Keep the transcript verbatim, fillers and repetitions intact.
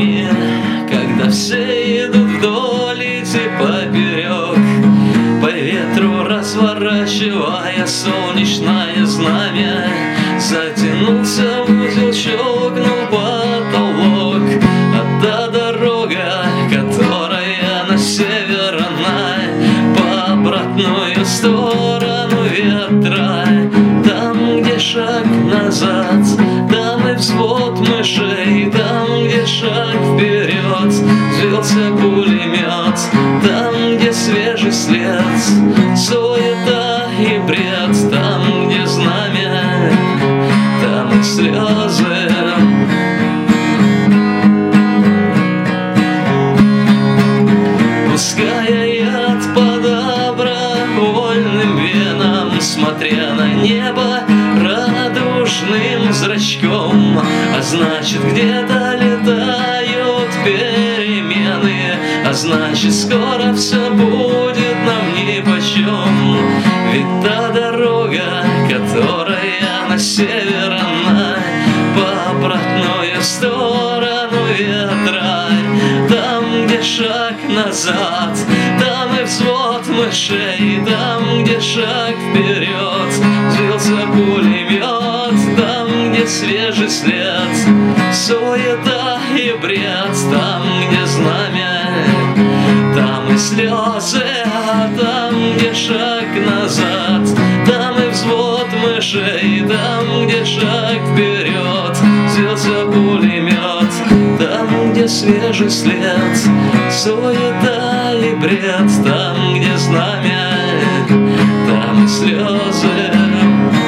дни, когда все идут вдоль иди поперек, по ветру разворачивая солнечное знамя, затянулся в узел, щелкнул потолок. А та дорога, которая на север, она по обратную сторону ветра. Там, где шаг назад, там и взвод мышей. Там, где шаг вперед, взвился пулемет. Там, где свежий след, суета и бред. Там, где знамя, там и слезы. Пуская яд по добровольным венам, смотря на небо радужным зрачком, а значит, где-то летают перемены, а значит, скоро все будет нам нипочем. Ведь та дорога, которая на север, она по обратную сторону ветра. Там, где шаг назад, там и взвод мышей. Там, где шаг вперед, взвился пулемет. Там, где свежий след, суета и бред. Там, где знамя, там и слезы. А там, где шаг назад, там и взвод мышей. Там, где шаг вперед, взвился пулемет. Там, где свежий след, суета и бред. Там, где знамя, там и слезы.